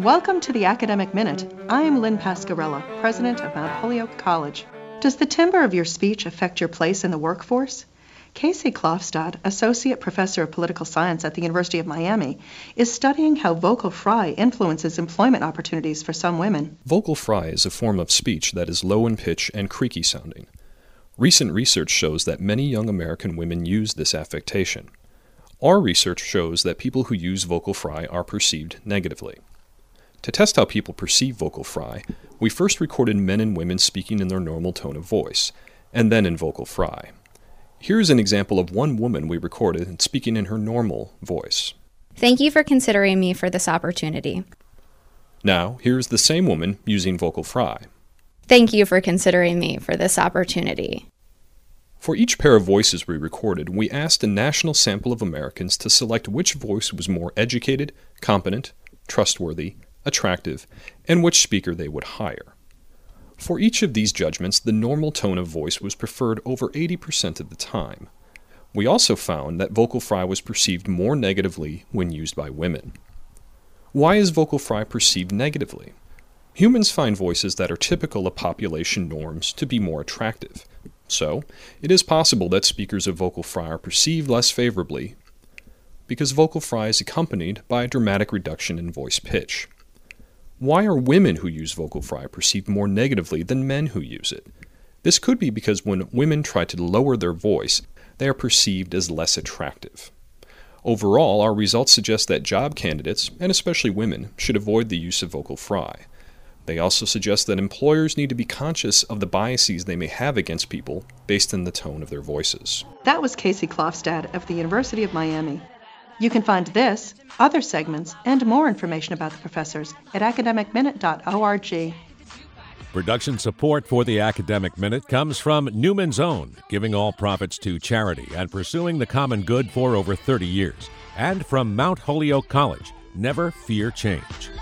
Welcome to the Academic Minute. I'm Lynn Pasquarella, president of Mount Holyoke College. Does the timbre of your speech affect your place in the workforce? Casey Klofstad, associate professor of political science at the University of Miami, is studying how vocal fry influences employment opportunities for some women. Vocal fry is a form of speech that is low in pitch and creaky sounding. Recent research shows that many young American women use this affectation. Our research shows that people who use vocal fry are perceived negatively. To test how people perceive vocal fry, we first recorded men and women speaking in their normal tone of voice, and then in vocal fry. Here's an example of one woman we recorded and speaking in her normal voice. Thank you for considering me for this opportunity. Now, here's the same woman using vocal fry. Thank you for considering me for this opportunity. For each pair of voices we recorded, we asked a national sample of Americans to select which voice was more educated, competent, trustworthy, attractive, and which speaker they would hire. For each of these judgments, the normal tone of voice was preferred over 80% of the time. We also found that vocal fry was perceived more negatively when used by women. Why is vocal fry perceived negatively? Humans find voices that are typical of population norms to be more attractive. So, it is possible that speakers of vocal fry are perceived less favorably because vocal fry is accompanied by a dramatic reduction in voice pitch. Why are women who use vocal fry perceived more negatively than men who use it? This could be because when women try to lower their voice, they are perceived as less attractive. Overall, our results suggest that job candidates, and especially women, should avoid the use of vocal fry. They also suggest that employers need to be conscious of the biases they may have against people based on the tone of their voices. That was Casey Klofstad of the University of Miami. You can find this, other segments, and more information about the professors at academicminute.org. Production support for the Academic Minute comes from Newman's Own, giving all profits to charity and pursuing the common good for over 30 years. And from Mount Holyoke College, never fear change.